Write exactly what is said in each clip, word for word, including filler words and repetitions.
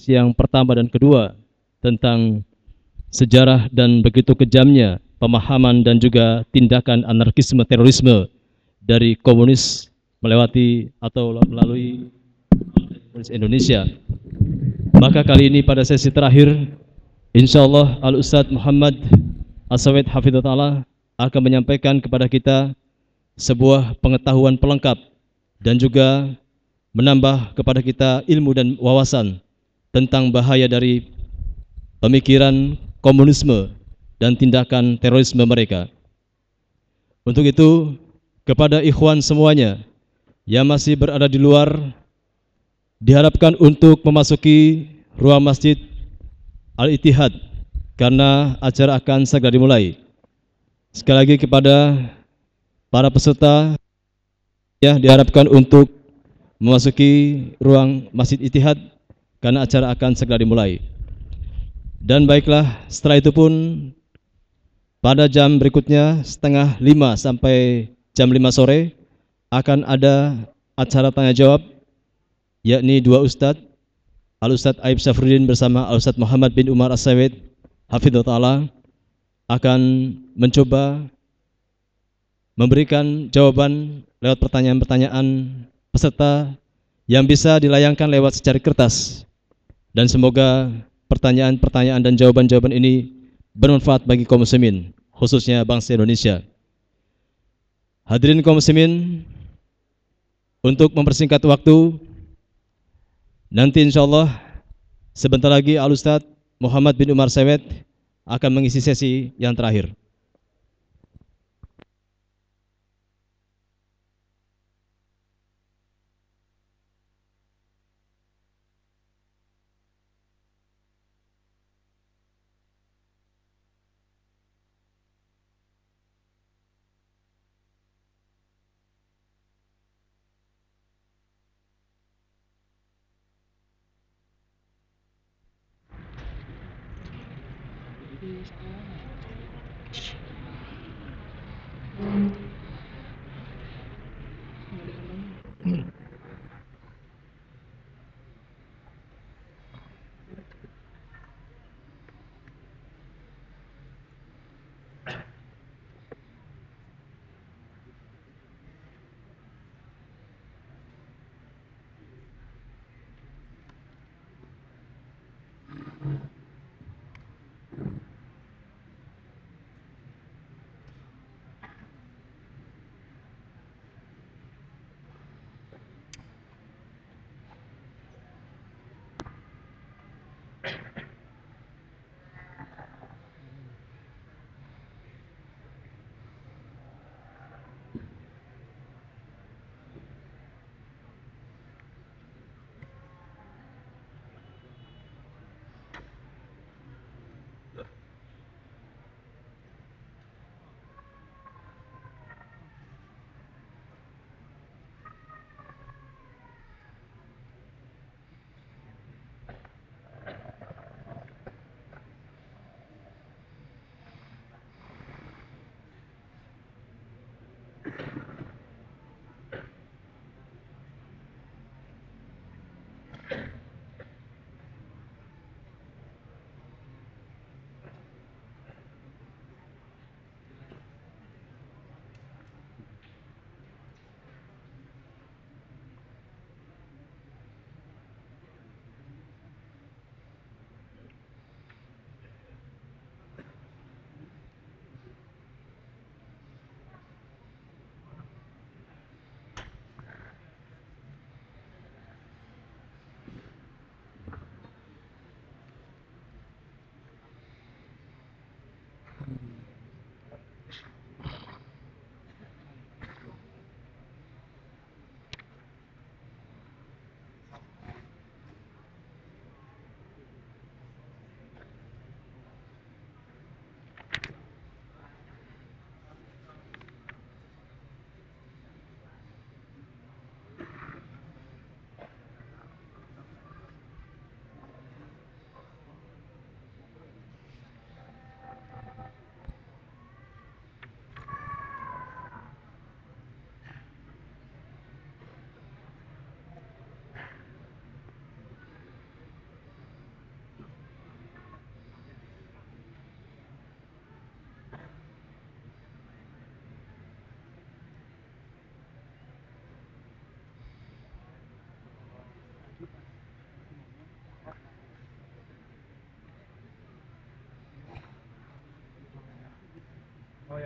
yang pertama dan kedua tentang sejarah dan begitu kejamnya pemahaman dan juga tindakan anarkisme terorisme dari komunis melewati atau melalui komunis Indonesia. Maka kali ini pada sesi terakhir, insya Allah Al-Ustadz Muhammad As-Sawed Hafidhullah Ta'ala akan menyampaikan kepada kita sebuah pengetahuan pelengkap dan juga menambah kepada kita ilmu dan wawasan tentang bahaya dari pemikiran komunisme dan tindakan terorisme mereka. Untuk itu, kepada ikhwan semuanya yang masih berada di luar, diharapkan untuk memasuki ruang Masjid Al-Ittihad karena acara akan segera dimulai. Sekali lagi kepada para peserta ya diharapkan untuk memasuki ruang Masjid Ittihad karena acara akan segera dimulai. Dan baiklah, setelah itu pun pada jam berikutnya setengah lima sampai jam lima sore akan ada acara tanya jawab, yakni dua ustadz, Al-Ustadz Aib Syafruddin bersama Al-Ustadz Muhammad bin Umar As-Sawed Hafidhullah Ta'ala akan mencoba memberikan jawaban lewat pertanyaan-pertanyaan peserta yang bisa dilayangkan lewat secari kertas. Dan semoga pertanyaan-pertanyaan dan jawaban-jawaban ini bermanfaat bagi kaum muslimin, khususnya bangsa Indonesia. Hadirin kaum muslimin, untuk mempersingkat waktu, nanti insya Allah sebentar lagi Al-Ustadz Muhammad bin Umar Sawed akan mengisi sesi yang terakhir.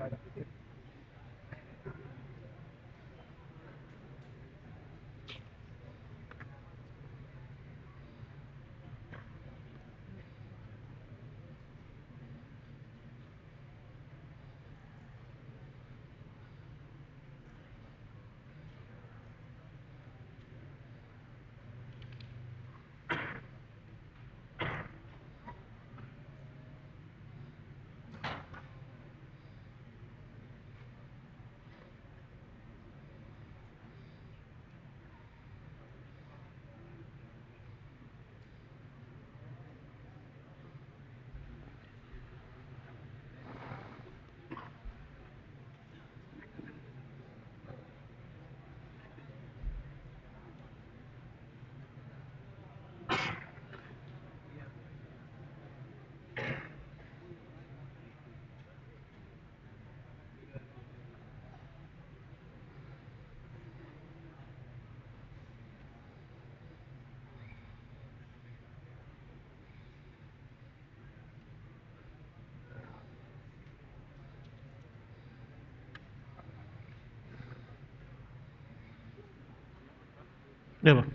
Ya, Pak.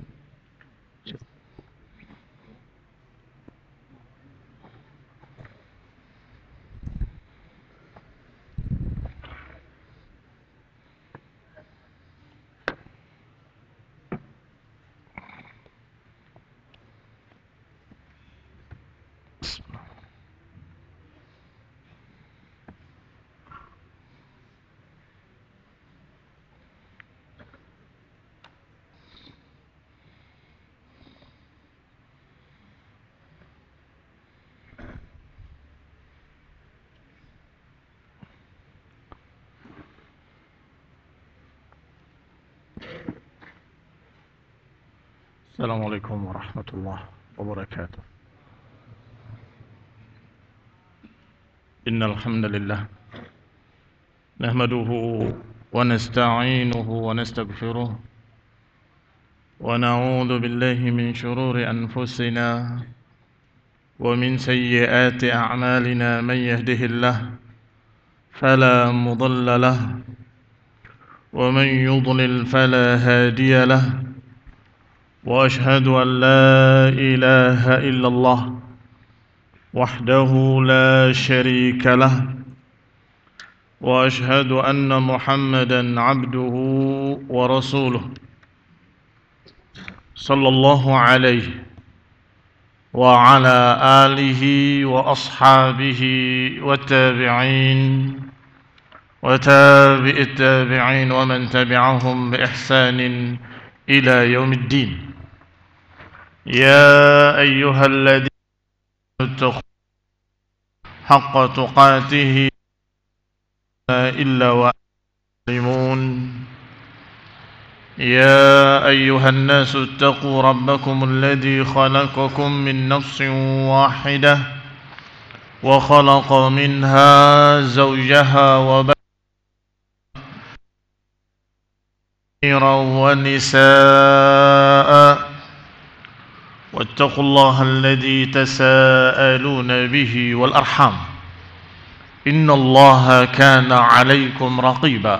السلام عليكم ورحمة الله وبركاته. إن الحمد لله نحمده ونستعينه ونستغفره ونعوذ بالله من شرور أنفسنا ومن سيئات أعمالنا. من يهده الله فلا مضل له ومن يضلل فلا هادي له، وأشهد أن لا إله إلا الله وحده لا شريك له، وأشهد أن محمدا عبده ورسوله صلى الله عليه وعلى آله وأصحابه والتابعين وتابع التابعين ومن تبعهم بإحسان إلى يوم الدين. يا أيها الذين اتقوا حق تقاته إلا وأنتم. يا أيها الناس اتقوا ربكم الذي خلقكم من نفس واحدة وخلق منها زوجها وبث ونساء، واتقوا الله الذي تساءلون به والأرحام إن الله كان عليكم رقيبا.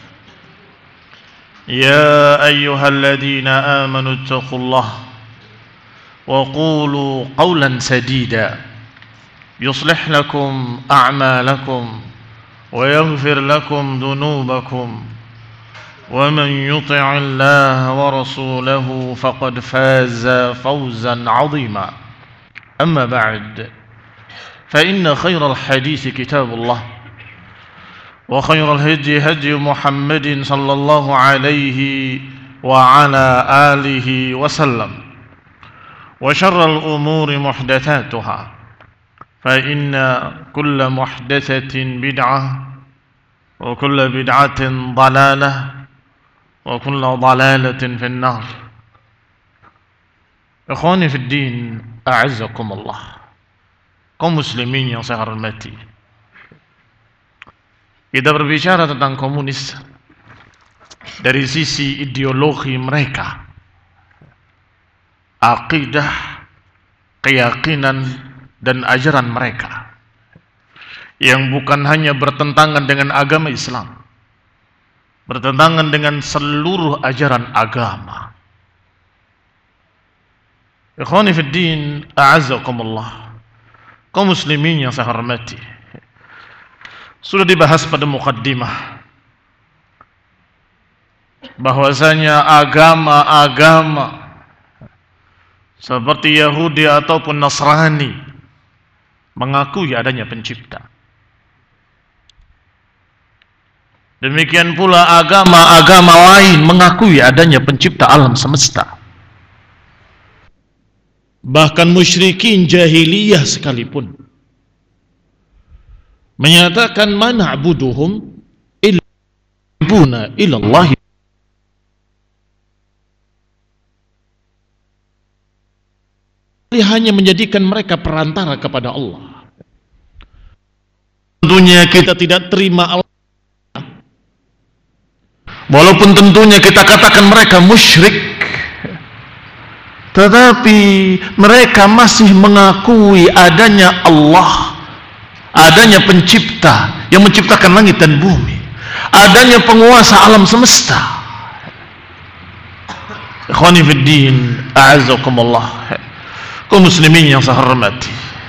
يا أيها الذين آمنوا اتقوا الله وقولوا قولا سديدا يصلح لكم أعمالكم ويغفر لكم ذنوبكم، ومن يطع الله ورسوله فقد فاز فوزا عظيما. أما بعد، فإن خير الحديث كتاب الله، وخير الهدي هدي محمد صلى الله عليه وعلى آله وسلم، وشر الأمور محدثاتها، فإن كل محدثة بدعة وكل بدعة ضلالة وكل ضلالة في النار. Ikhwani fi din, a'azzakumullah. Kaum muslimin yang saya hormati, kita berbicara tentang komunis dari sisi ideologi mereka, akidah, keyakinan dan ajaran mereka yang bukan hanya bertentangan dengan agama Islam, bertentangan dengan seluruh ajaran agama. Ikhwani fid din, a'azzakumullah, kaum muslimin yang saya hormati, sudah dibahas pada muqaddimah bahwasanya agama-agama seperti Yahudi ataupun Nasrani mengakui adanya pencipta. Demikian pula agama-agama lain mengakui adanya pencipta alam semesta. Bahkan musyrikin jahiliyah sekalipun menyatakan man na'buduhum illa buna ilallahi, hanya menjadikan mereka perantara kepada Allah. Tentunya kita tidak terima Allah, walaupun tentunya kita katakan mereka musyrik, tetapi mereka masih mengakui adanya Allah, adanya pencipta yang menciptakan langit dan bumi, adanya penguasa alam semesta. Ikhwani fid din, a'azzakumullah, kaum muslimin yang saya hormati,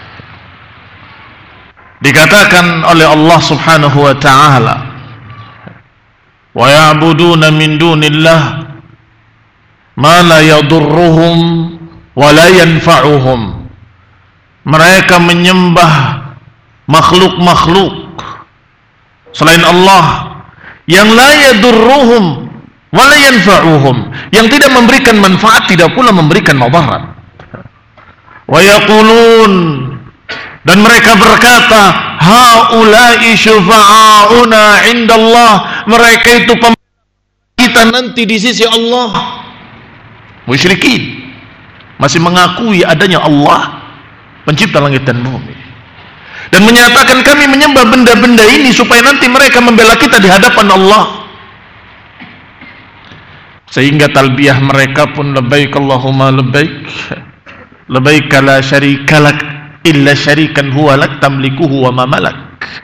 dikatakan oleh Allah Subhanahu wa ta'ala, wa ya'buduna min dunillah ma la yadurruhum wa la yanfa'uhum. Mereka menyembah makhluk-makhluk selain Allah yang la yadurruhum wa la yanfa'uhum, yang tidak memberikan manfaat, tidak pula memberikan madarat. Wa yaqulun, dan mereka berkata, haula'i syufa'auna indallah, mereka itu pembela kita nanti di sisi Allah. Musyrikin masih mengakui adanya Allah, pencipta langit dan bumi, dan menyatakan kami menyembah benda-benda ini supaya nanti mereka membela kita di hadapan Allah. Sehingga talbiyah mereka pun labbaik Allahumma labbaik, labbaik la syarika lak illa syarikan huwa lak tamlikuhu wa ma malak.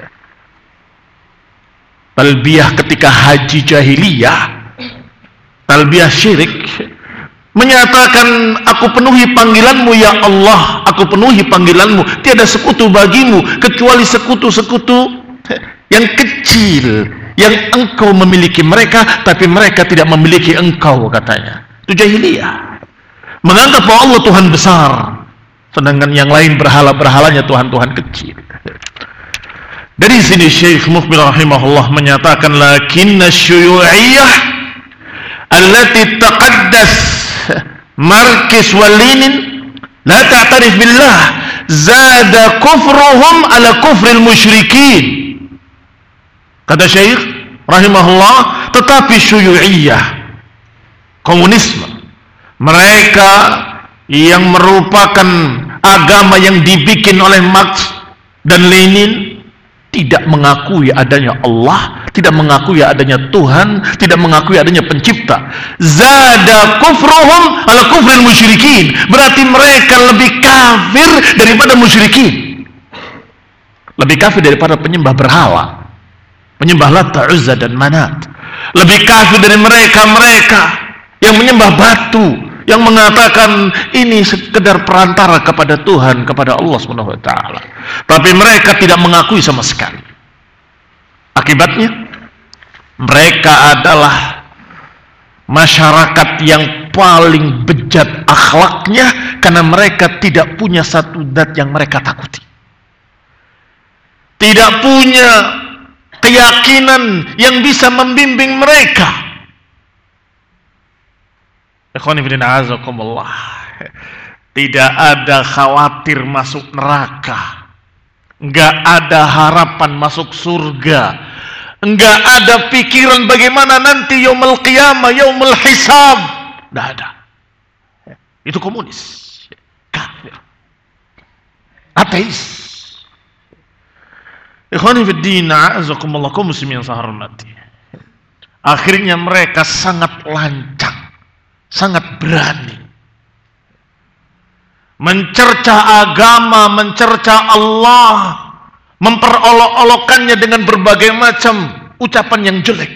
Talbiyah ketika haji jahiliyah, talbiyah syirik, menyatakan aku penuhi panggilanmu ya Allah, aku penuhi panggilanmu, tiada sekutu bagimu kecuali sekutu-sekutu yang kecil yang engkau memiliki mereka, tapi mereka tidak memiliki engkau, katanya. Itu jahiliyah, menganggap bahwa Allah Tuhan besar, sedangkan yang lain berhala-berhalanya Tuhan-Tuhan kecil. Dari sini Syekh Muqbil rahimahullah menyatakan, lakinna syuyu'iyah allati taqaddas markis walinin la ta'tarif billah zada kufruhum ala kufril musyrikin. Kata Syekh rahimahullah, tetapi syuyu'iyah, komunisme, mereka yang merupakan agama yang dibikin oleh Marx dan Lenin, tidak mengakui adanya Allah, tidak mengakui adanya Tuhan, tidak mengakui adanya pencipta. Zada kufruhum ala kufril musyrikin, berarti mereka lebih kafir daripada musyrikin, lebih kafir daripada penyembah berhala, penyembah Lata, Uzza dan Manat. Lebih kafir dari mereka-mereka yang menyembah batu, yang mengatakan ini sekedar perantara kepada Tuhan, kepada Allah subhanahu wa taala, tapi mereka tidak mengakui sama sekali. Akibatnya mereka adalah masyarakat yang paling bejat akhlaknya, karena mereka tidak punya satu zat yang mereka takuti, tidak punya keyakinan yang bisa membimbing mereka. Tidak ada khawatir masuk neraka, enggak ada harapan masuk surga, enggak ada pikiran bagaimana nanti yaumul qiyamah, yaumul hisab, enggak ada. Itu komunis, kafir, ateis. Ikhwani fid din, a'azakumullah, kaum muslimin yang saya hormati, akhirnya mereka sangat lancang, sangat berani mencerca agama, mencerca Allah, memperolok-olokannya dengan berbagai macam ucapan yang jelek.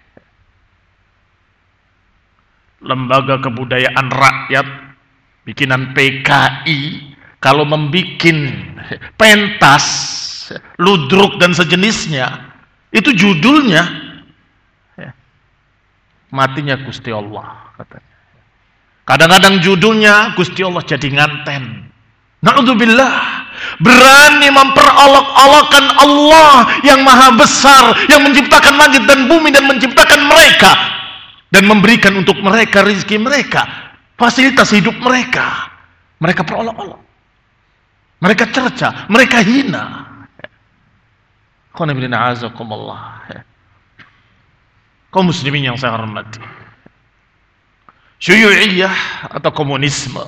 Lembaga Kebudayaan Rakyat, bikinan P K I, kalau membikin pentas, ludruk dan sejenisnya, itu judulnya matinya Gusti Allah, katanya. Kadang-kadang judulnya Gusti Allah jadi nganten. Na'udzubillah, berani memperolok-olokkan Allah yang maha besar, yang menciptakan langit dan bumi dan menciptakan mereka dan memberikan untuk mereka rezeki mereka, fasilitas hidup mereka. Mereka perolok-olok, mereka cerca, mereka hina. Kaum muslimin yang saya hormati, Syuyu'iyah atau komunisme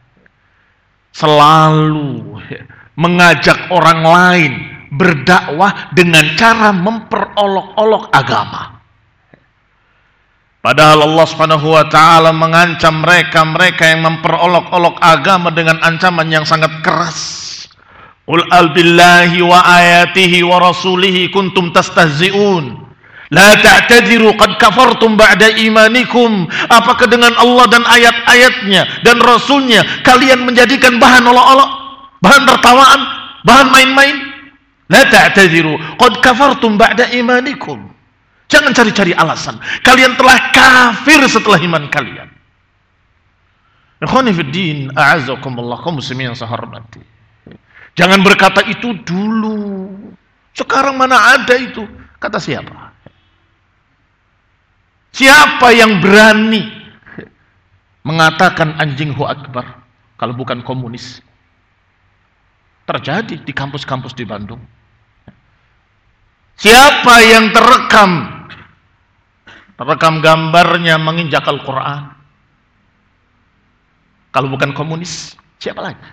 selalu mengajak orang lain berdakwah dengan cara memperolok-olok agama. Padahal Allah Subhanahu wa taala mengancam mereka-mereka yang memperolok-olok agama dengan ancaman yang sangat keras. Qul albillahi wa ayatihi wa rasulihi kuntum tastahzi'un. La ta'tadiru qad kafartum ba'da imanikum. Apakah dengan Allah dan ayat-ayatnya dan rasulnya kalian menjadikan bahan olok-olok, bahan tertawaan, bahan main-main? La ta'tadiru qad kafartum ba'da imanikum. Jangan cari-cari alasan. Kalian telah kafir setelah iman kalian. Ikhwani fid din, a'azzakumullah, kaum muslimin yang saya hormati. Jangan berkata itu dulu. Sekarang mana ada itu? Kata siapa? Siapa yang berani mengatakan anjing hu akbar kalau bukan komunis? Terjadi di kampus-kampus di Bandung. Siapa yang terekam terekam gambarnya menginjak Al-Quran kalau bukan komunis? Siapa lagi?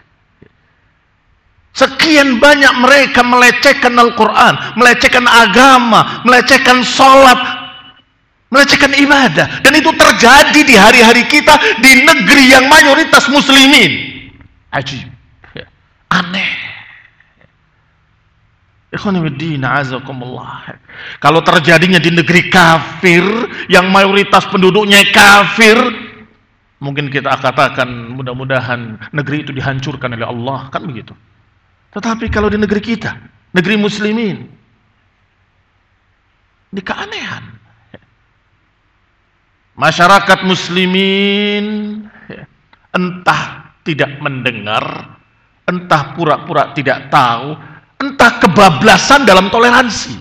Sekian banyak mereka melecehkan Al-Quran, melecehkan agama, melecehkan sholat, melecehkan ibadah. Dan itu terjadi di hari-hari kita di negeri yang mayoritas muslimin. Ajib, aneh. Kalau terjadinya di negeri kafir yang mayoritas penduduknya kafir, mungkin kita katakan mudah-mudahan negeri itu dihancurkan oleh Allah, kan begitu. Tetapi kalau di negeri kita, negeri muslimin, ini keanehan. Masyarakat muslimin entah tidak mendengar, entah pura-pura tidak tahu, entah kebablasan dalam toleransi.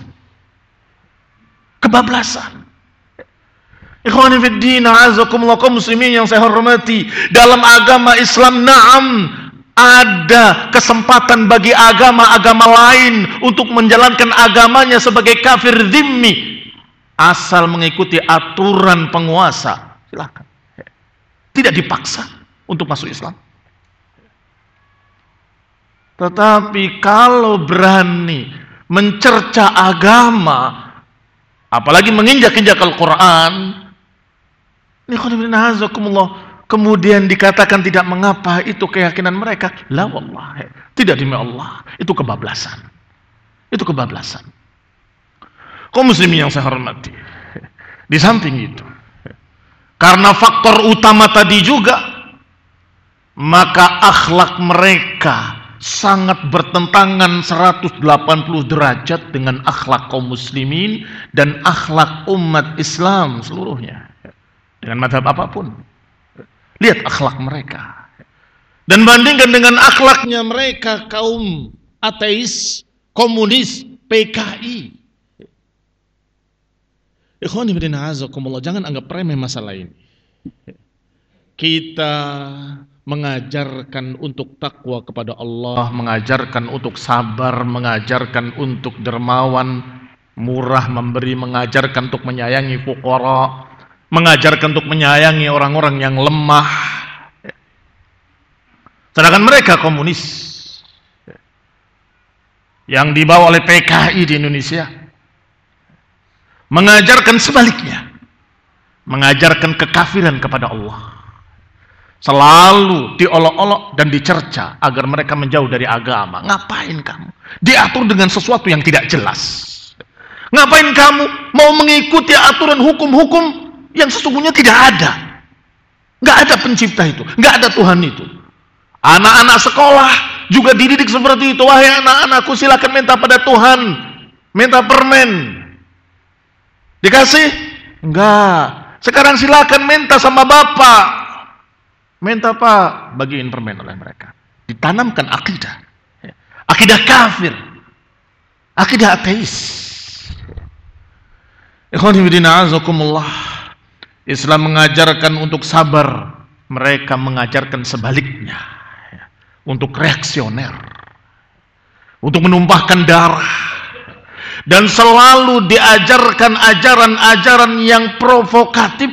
Kebablasan. Ikhwani fid din, a'azzakumullah, kaum muslimin yang saya hormati, dalam agama Islam na'am ada kesempatan bagi agama-agama lain untuk menjalankan agamanya sebagai kafir dhimmi, asal mengikuti aturan penguasa. Silakan. Tidak dipaksa untuk masuk Islam. Tetapi kalau berani mencerca agama, apalagi menginjak-injak Al-Quran, kemudian dikatakan tidak mengapa, itu keyakinan mereka. La wallah, tidak demi Allah, itu kebablasan. Itu kebablasan. Kaum muslimin yang saya hormati, di samping itu, karena faktor utama tadi juga, maka akhlak mereka sangat bertentangan seratus delapan puluh derajat dengan akhlak kaum muslimin dan akhlak umat Islam seluruhnya, dengan mazhab apapun. Lihat akhlak mereka dan bandingkan dengan akhlaknya mereka kaum ateis, komunis, P K I. Ikhwani fillah, a'azakumullah, jangan anggap remeh masalah ini. Kita mengajarkan untuk takwa kepada Allah, mengajarkan untuk sabar, mengajarkan untuk dermawan, murah memberi, mengajarkan untuk menyayangi fuqara, mengajarkan untuk menyayangi orang-orang yang lemah. Sedangkan mereka komunis yang dibawa oleh P K I di Indonesia mengajarkan sebaliknya, mengajarkan kekafiran kepada Allah. selalu diolok-olok dan dicerca agar mereka menjauh dari agama. Ngapain kamu diatur dengan sesuatu yang tidak jelas? Ngapain kamu mau mengikuti aturan hukum-hukum yang sesungguhnya tidak ada? Nggak ada pencipta itu, nggak ada Tuhan itu. Anak-anak sekolah juga dididik seperti itu. Wahai anak-anakku, silakan minta pada Tuhan, minta permen. Dikasih? Enggak. Sekarang silakan minta sama bapak. Minta Pak, bagiin permen oleh mereka. Ditanamkan akidah. Akidah kafir. Akidah ateis. Ikhwani fillah azakumullah. Islam mengajarkan untuk sabar. Mereka mengajarkan sebaliknya. Untuk reaksioner. Untuk menumpahkan darah. Dan selalu diajarkan ajaran-ajaran yang provokatif.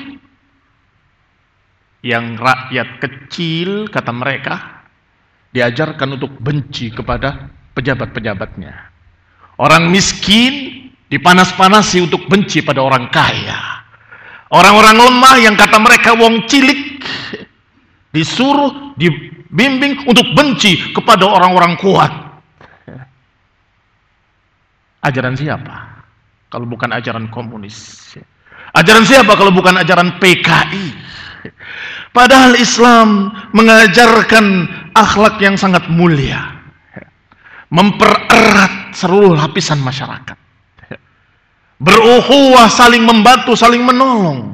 Yang rakyat kecil, kata mereka, diajarkan untuk benci kepada pejabat-pejabatnya. Orang miskin dipanas-panasi untuk benci pada orang kaya. Orang-orang lemah yang kata mereka wong cilik disuruh, dibimbing untuk benci kepada orang-orang kuat. Ajaran siapa? Kalau bukan ajaran komunis. Ajaran siapa kalau bukan ajaran P K I? Padahal Islam mengajarkan akhlak yang sangat mulia, mempererat seluruh lapisan masyarakat, berukhuwah, saling membantu, saling menolong.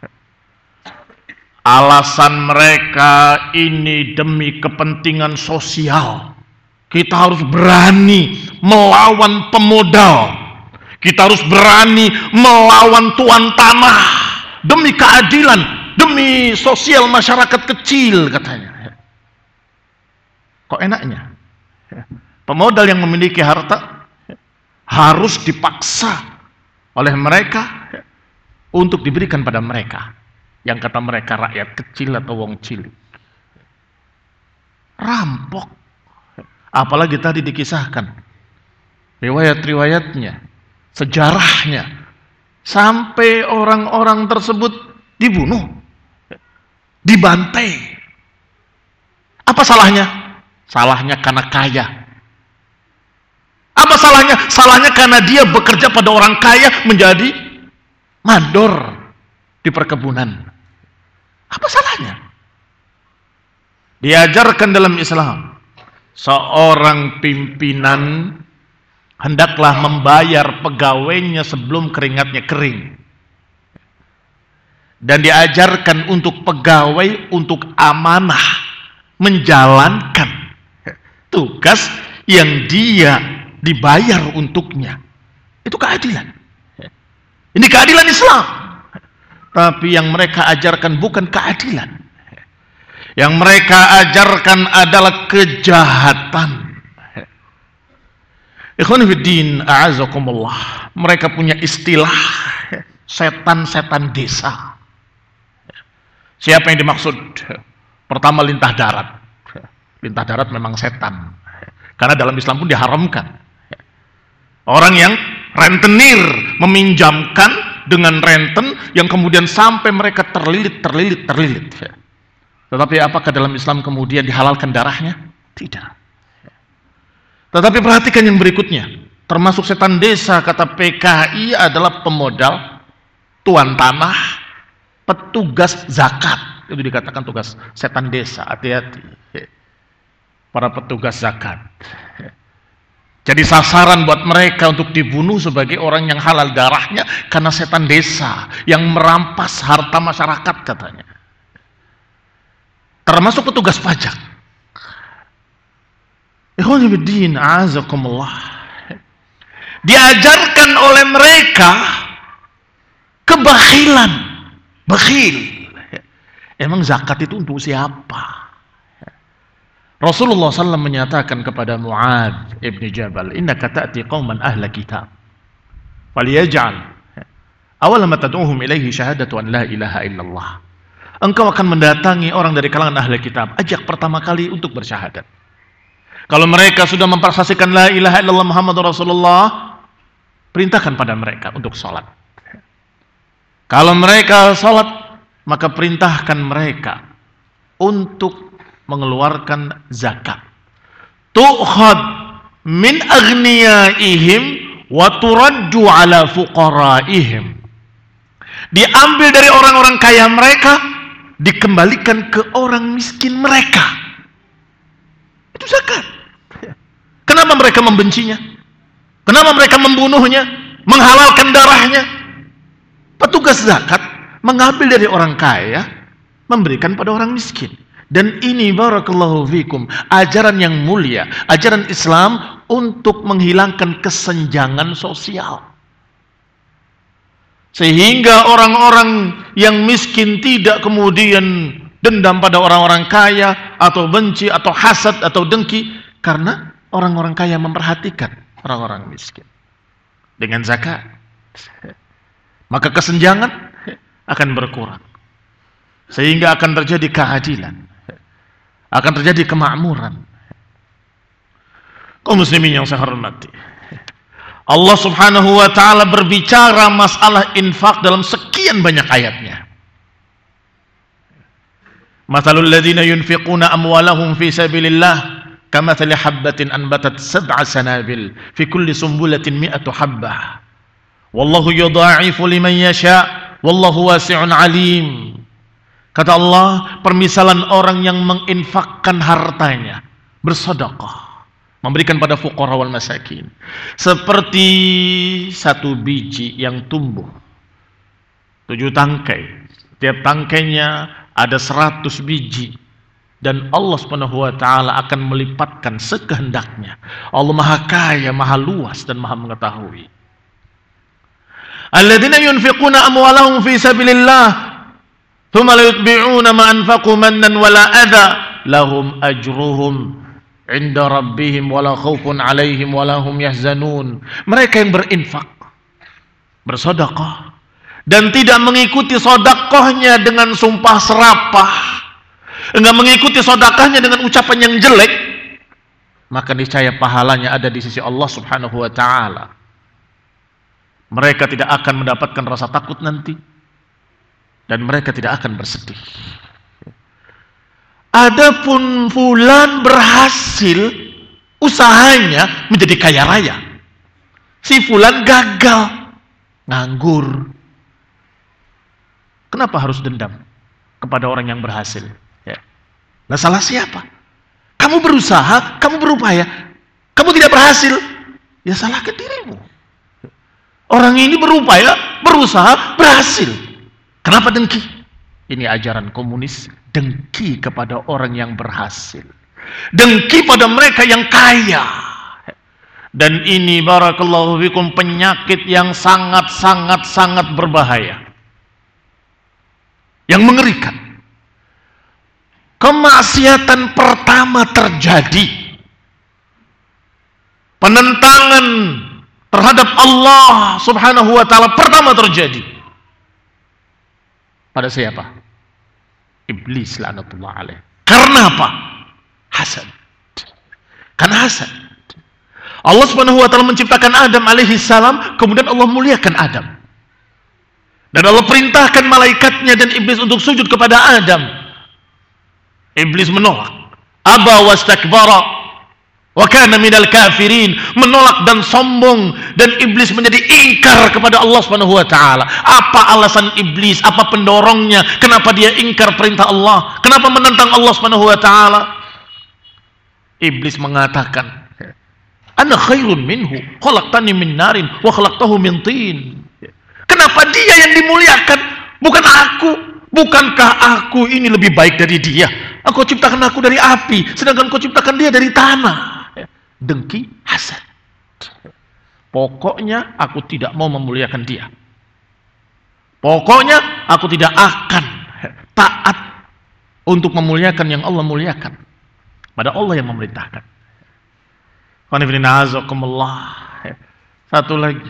Alasan mereka ini demi kepentingan sosial. Kita harus berani melawan pemodal, kita harus berani melawan tuan tanah demi keadilan, demi sosial masyarakat kecil, katanya. Kok enaknya? Pemodal yang memiliki harta harus dipaksa oleh mereka untuk diberikan pada mereka, yang kata mereka rakyat kecil atau wong cilik. Rampok. Apalagi tadi dikisahkan riwayat-riwayatnya, sejarahnya, sampai orang-orang tersebut dibunuh, dibantai. Apa salahnya? Salahnya karena kaya. Apa salahnya? Salahnya karena dia bekerja pada orang kaya, menjadi mandor di perkebunan. Apa salahnya? Diajarkan dalam Islam, seorang pimpinan hendaklah membayar pegawainya sebelum keringatnya kering. Dan diajarkan untuk pegawai untuk amanah menjalankan tugas yang dia dibayar untuknya. Itu keadilan. Ini keadilan Islam. Tapi yang mereka ajarkan bukan keadilan. Yang mereka ajarkan adalah kejahatan. Ikhwan fiddin a'azakumullah. Mereka punya istilah setan-setan desa. Siapa yang dimaksud? Pertama, lintah darat. Lintah darat memang setan, karena dalam Islam pun diharamkan. Orang yang rentenir, meminjamkan dengan renten yang kemudian sampai mereka terlilit, terlilit, terlilit. Tetapi apakah dalam Islam kemudian dihalalkan darahnya? Tidak. Tetapi perhatikan yang berikutnya. Termasuk setan desa, kata P K I, adalah pemodal, tuan tanah, petugas zakat. Itu dikatakan tugas setan desa. Hati-hati para petugas zakat. Jadi sasaran buat mereka untuk dibunuh sebagai orang yang halal darahnya karena setan desa yang merampas harta masyarakat, katanya. Termasuk petugas pajak. Ikhwan fillah a'azakumullah. Diajarkan oleh mereka kebakilan. Bakhil. Emang zakat itu untuk siapa? Rasulullah shallallahu alaihi wasallam menyatakan kepada Mu'adz ibn Jabal, innaka ta'ti qauman ahla kitab faliyaj'al awwala ma tad'uhum ilaihi syahadatu an la ilaha illallah. Engkau akan mendatangi orang dari kalangan ahli kitab, ajak pertama kali untuk bersyahadat. Kalau mereka sudah mempersaksikan la ilaha illallah Muhammadur Rasulullah, perintahkan pada mereka untuk sholat. Kalau mereka sholat, maka perintahkan mereka untuk mengeluarkan zakat. Tu'khad min aghniyaihim wa turaddu ala fuqaraihim. Diambil dari orang-orang kaya mereka, dikembalikan ke orang miskin mereka. Itu zakat. Kenapa mereka membencinya? Kenapa mereka membunuhnya? Menghalalkan darahnya? Petugas zakat mengambil dari orang kaya, memberikan pada orang miskin. Dan ini barakallahu fikum, ajaran yang mulia, ajaran Islam untuk menghilangkan kesenjangan sosial. Sehingga orang-orang yang miskin tidak kemudian dendam pada orang-orang kaya, atau benci, atau hasad, atau dengki, karena orang-orang kaya memperhatikan orang-orang miskin. Dengan zakat, maka kesenjangan akan berkurang. Sehingga akan terjadi keadilan, akan terjadi kemakmuran. Kaum muslimin yang saya hormati, Allah subhanahu wa ta'ala berbicara masalah infak dalam sekian banyak ayatnya. Mathalul ladzina yunfiquna amwalahum fi sabilillah kamathali habbatin anbatat sab'a sanabil fi kulli sumbulatin mi'atu habbah wallahu yudha'ifu liman yasha wallahu wasi'un alim. Kata Allah, permisalan orang yang menginfakkan hartanya, bersedekah, memberikan pada fuqara wal masakin, seperti satu biji yang tumbuh tujuh tangkai. Setiap tangkainya ada seratus biji, dan Allah subhanahu wa ta'ala akan melipatkan sekehendaknya. Allah maha kaya, maha luas, dan maha mengetahui. Alladzina yunfiquna amwalahum fi sabilillah thumma la yutbi'una ma anfaqu mannan wala adha lahum ajruhum inda rabbihim wala khaufun alaihim wala hum yahzanun. Mereka yang berinfak, bersedekah, dan tidak mengikuti sedekahnya dengan sumpah serapah, enggak mengikuti sedekahnya dengan ucapan yang jelek, maka niscaya pahalanya ada di sisi Allah subhanahu wa ta'ala. Mereka tidak akan mendapatkan rasa takut nanti, dan mereka tidak akan bersedih. Adapun fulan berhasil usahanya menjadi kaya raya, si fulan gagal, nganggur. Kenapa harus dendam kepada orang yang berhasil? Ya. Nah, salah siapa? Kamu berusaha, kamu berupaya, kamu tidak berhasil, ya salahkan dirimu. Orang ini berupaya, berusaha, berhasil. Kenapa dengki? Ini ajaran komunis, dengki kepada orang yang berhasil, dengki pada mereka yang kaya. Dan ini barakallahu fikum penyakit yang sangat-sangat-sangat berbahaya, yang mengerikan. Kemaksiatan pertama terjadi, penentangan terhadap Allah subhanahu wa ta'ala pertama terjadi pada siapa? Iblis laknatullah alaih. Karena apa? Hasad. Karena hasad. Allah subhanahu wa ta'ala menciptakan Adam alaihi salam, kemudian Allah muliakan Adam, dan Allah perintahkan malaikatnya dan iblis untuk sujud kepada Adam. Iblis menolak, aba wastakbara wa kana minal kafirin, menolak dan sombong, dan iblis menjadi ingkar kepada Allah Subhanahu wa taala. Apa alasan iblis? Apa pendorongnya? Kenapa dia ingkar perintah Allah? Kenapa menentang Allah Subhanahu wa taala? Iblis mengatakan, ana khairun minhu, khalaqtani min narin wa khalaqtahu min tin. Kenapa dia yang dimuliakan, bukan aku? Bukankah aku ini lebih baik dari dia? Engkau ciptakan aku dari api, sedangkan kau ciptakan dia dari tanah. Dengki, hasad. Pokoknya aku tidak mau memuliakan dia. Pokoknya aku tidak akan taat untuk memuliakan yang Allah muliakan, pada Allah yang memerintahkan. Satu lagi,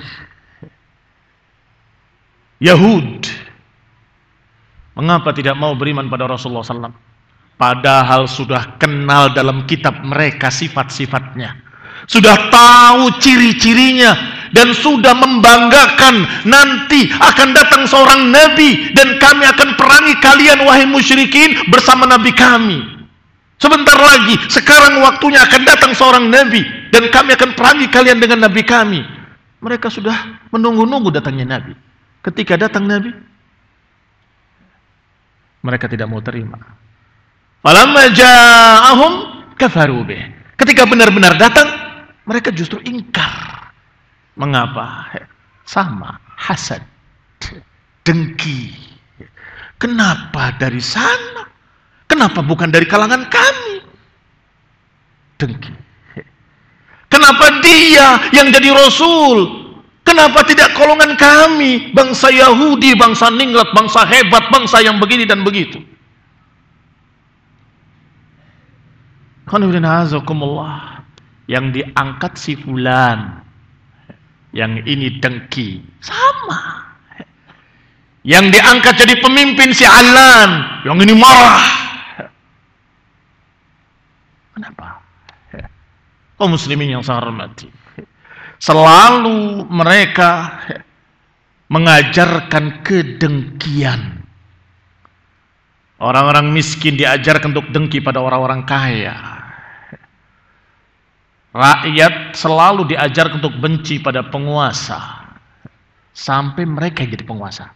Yahud. Mengapa tidak mau beriman pada Rasulullah sallallahu alaihi wasallam? Padahal sudah kenal dalam kitab mereka sifat-sifatnya, sudah tahu ciri-cirinya, dan sudah membanggakan nanti akan datang seorang nabi dan kami akan perangi kalian wahai musyrikin bersama nabi kami. Sebentar lagi, sekarang waktunya akan datang seorang nabi dan kami akan perangi kalian dengan nabi kami. Mereka sudah menunggu-nunggu datangnya nabi. Ketika datang nabi, mereka tidak mau terima. Falamma ja'ahum kafaru bih. Ketika benar-benar datang, mereka justru ingkar. Mengapa? Sama, hasad, dengki. Kenapa dari sana? Kenapa bukan dari kalangan kami? Dengki. Kenapa dia yang jadi rasul? Kenapa tidak golongan kami? Bangsa Yahudi, bangsa ningrat, bangsa hebat, bangsa yang begini dan begitu. Yang diangkat si fulan, yang ini dengki, sama. Yang diangkat jadi pemimpin si Alan, yang ini marah. Kenapa? Oh muslimin yang saya hormati, selalu mereka mengajarkan kedengkian. Orang-orang miskin diajarkan untuk dengki pada orang-orang kaya. Rakyat selalu diajarkan untuk benci pada penguasa sampai mereka jadi penguasa.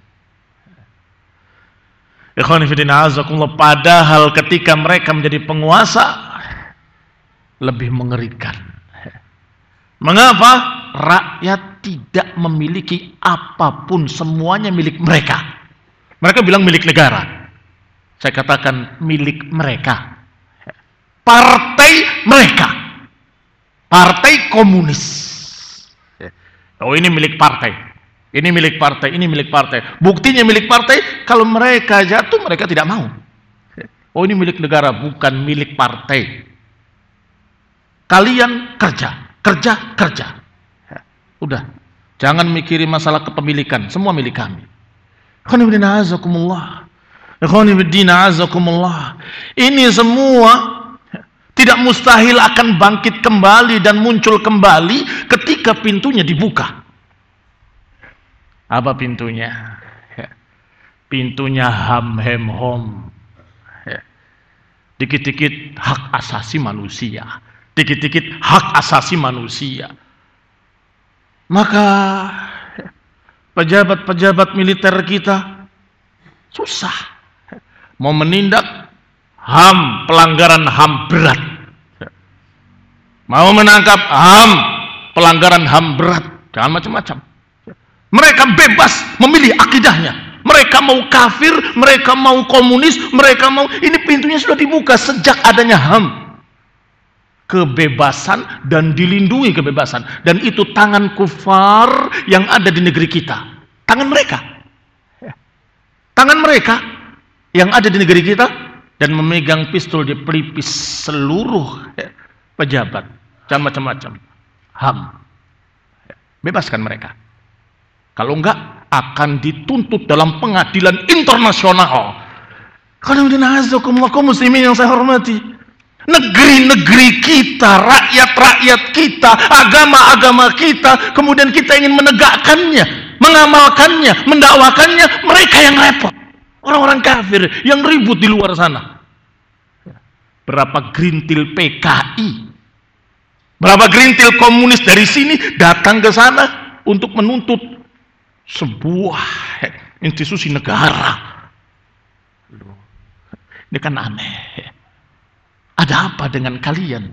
Ikhwan fillah azakumullah, padahal ketika mereka menjadi penguasa lebih mengerikan. Mengapa? Rakyat tidak memiliki apapun, semuanya milik mereka. Mereka bilang milik negara. Saya katakan milik mereka. Partai mereka. Partai komunis. Oh ini milik partai. Ini milik partai, ini milik partai. Buktinya milik partai, kalau mereka jatuh mereka tidak mau. Oh ini milik negara, bukan milik partai. Kalian kerja, kerja, kerja. Udah, jangan mikirin masalah kepemilikan, semua milik kami. Ini semua tidak mustahil akan bangkit kembali dan muncul kembali ketika pintunya dibuka. Apa pintunya? Pintunya ham hem hom. Dikit-dikit hak asasi manusia, dikit-dikit hak asasi manusia. Maka pejabat-pejabat militer kita susah mau menindak H A M, pelanggaran H A M berat. Mau menangkap H A M, pelanggaran H A M berat. Jangan macam-macam. Mereka bebas memilih akidahnya. Mereka mau kafir, mereka mau komunis, mereka mau, ini pintunya sudah dibuka sejak adanya H A M. Kebebasan dan dilindungi kebebasan. Dan itu tangan kufar yang ada di negeri kita. Tangan mereka. Tangan mereka yang ada di negeri kita dan memegang pistol di pelipis seluruh pejabat. Jangan macam-macam. H A M. Bebaskan mereka. Kalau enggak, akan dituntut dalam pengadilan internasional. Kalau kaum muslimin yang saya hormati, negeri-negeri kita, rakyat-rakyat kita, agama-agama kita, kemudian kita ingin menegakkannya, mengamalkannya, mendakwakannya, mereka yang repot. Orang-orang kafir yang ribut di luar sana. Berapa gerintil P K I, berapa gerintil komunis dari sini datang ke sana untuk menuntut sebuah institusi negara. Ini kan aneh. Ada apa dengan kalian?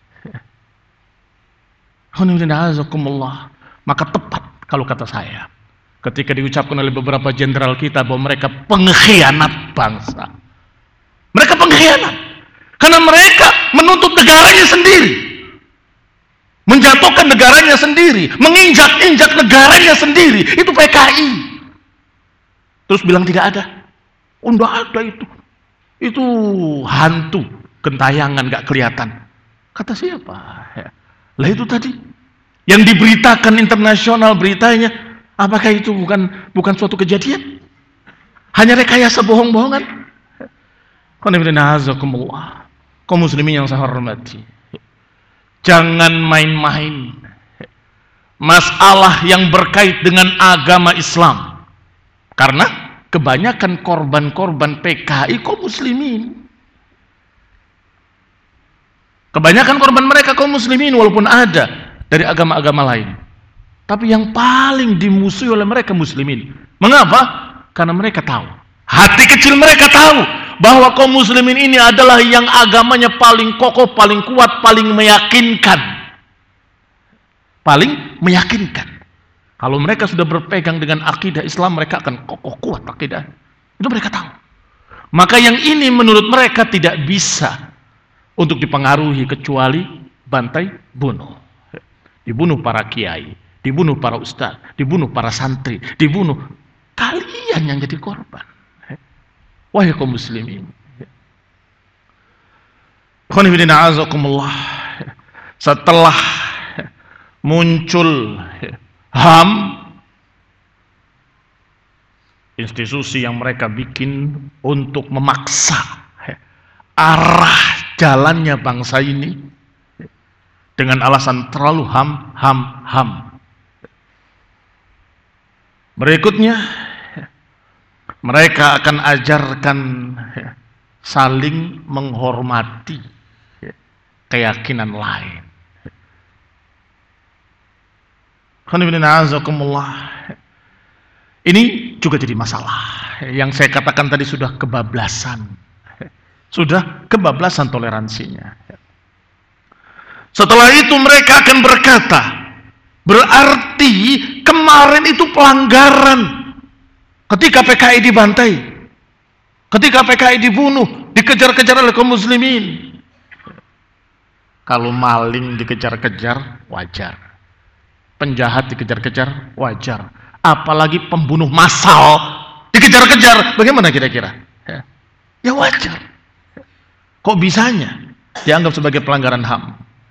Maka tepat kalau kata saya ketika diucapkan oleh beberapa jenderal kita bahwa mereka pengkhianat bangsa. Mereka pengkhianat karena mereka menuntut negaranya sendiri, menjatuhkan negaranya sendiri, menginjak-injak negaranya sendiri. Itu P K I. Terus bilang tidak ada. Oh, tidak ada itu. Itu hantu, gentayangan, gak kelihatan. Kata siapa? Ya. Lah itu tadi yang diberitakan internasional beritanya, apakah itu bukan bukan suatu kejadian? Hanya rekayasa bohong-bohongan? Kaum muslimin yang saya hormati, jangan main-main masalah yang berkait dengan agama Islam. Karena kebanyakan korban-korban P K I kaum muslimin. Kebanyakan korban mereka kaum muslimin, walaupun ada dari agama-agama lain. Tapi yang paling dimusuhi oleh mereka muslimin. Mengapa? Karena mereka tahu, hati kecil mereka tahu bahwa kaum muslimin ini adalah yang agamanya paling kokoh, paling kuat, paling meyakinkan. Paling meyakinkan. Kalau mereka sudah berpegang dengan akidah Islam, mereka akan kokoh kuat akidah. Itu mereka tahu. Maka yang ini menurut mereka tidak bisa untuk dipengaruhi kecuali bantai bunuh. Dibunuh para kiai, dibunuh para ustaz, dibunuh para santri, dibunuh. Kalian yang jadi korban. Wahai kaum muslimin. Setelah muncul H A M, institusi yang mereka bikin untuk memaksa arah jalannya bangsa ini dengan alasan terlalu H A M, H A M, H A M. Berikutnya, mereka akan ajarkan saling menghormati keyakinan lain. Ini juga jadi masalah. Yang saya katakan tadi sudah kebablasan. Sudah kebablasan toleransinya. Setelah itu mereka akan berkata, berarti kemarin itu pelanggaran. Ketika P K I dibantai, ketika P K I dibunuh, dikejar-kejar oleh kaum muslimin. Kalau maling dikejar-kejar, wajar. Penjahat dikejar-kejar, wajar. Apalagi pembunuh massal dikejar-kejar, bagaimana kira-kira? Ya, ya wajar. Kok bisanya dianggap sebagai pelanggaran H A M?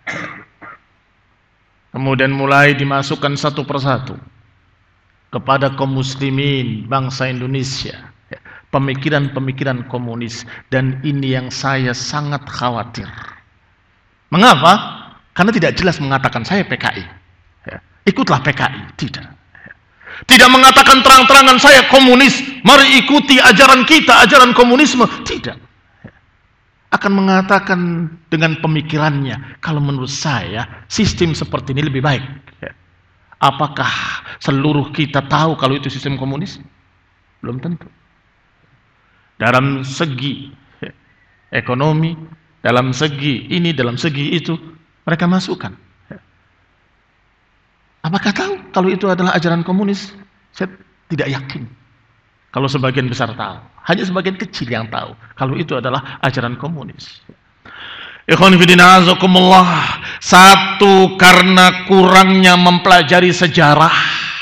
Kemudian mulai dimasukkan satu persatu kepada kaum muslimin bangsa Indonesia pemikiran-pemikiran komunis, dan ini yang saya sangat khawatir. Mengapa? Karena tidak jelas mengatakan saya P K I, ikutlah P K I, tidak. Tidak mengatakan terang-terangan saya komunis, mari ikuti ajaran kita, ajaran komunisme, tidak. Akan mengatakan dengan pemikirannya, kalau menurut saya sistem seperti ini lebih baik. Apakah seluruh kita tahu kalau itu sistem komunis? Belum tentu. Dalam segi ekonomi, dalam segi ini, dalam segi itu, mereka masukkan. Apakah tahu kalau itu adalah ajaran komunis? Saya tidak yakin. Kalau sebagian besar tahu, hanya sebagian kecil yang tahu kalau itu adalah ajaran komunis. Ikhwan fillah azakumullah. Satu, karena kurangnya mempelajari sejarah,